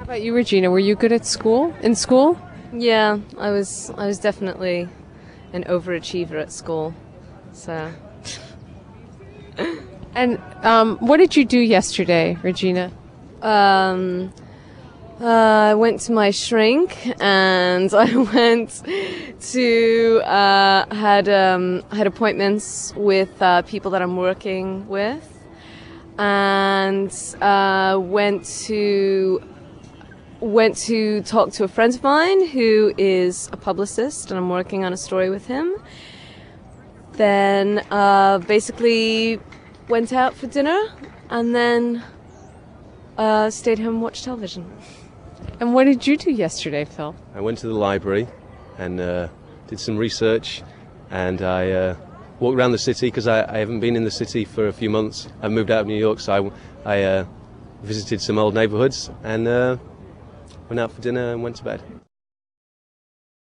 About you, Regina? Were you good at school? In school? Yeah, I was definitely an overachiever at school. So, And what did you do yesterday, Regina? I went to my shrink and I went to had appointments with people that I'm working with, and went to talk to a friend of mine who is a publicist, and I'm working on a story with him. Then basically went out for dinner, and then stayed home and watched television. And what did you do yesterday, Phil? I went to the library and did some research, and I walked around the city because I haven't been in the city for a few months. I moved out of New York, so I visited some old neighborhoods and went out for dinner and went to bed.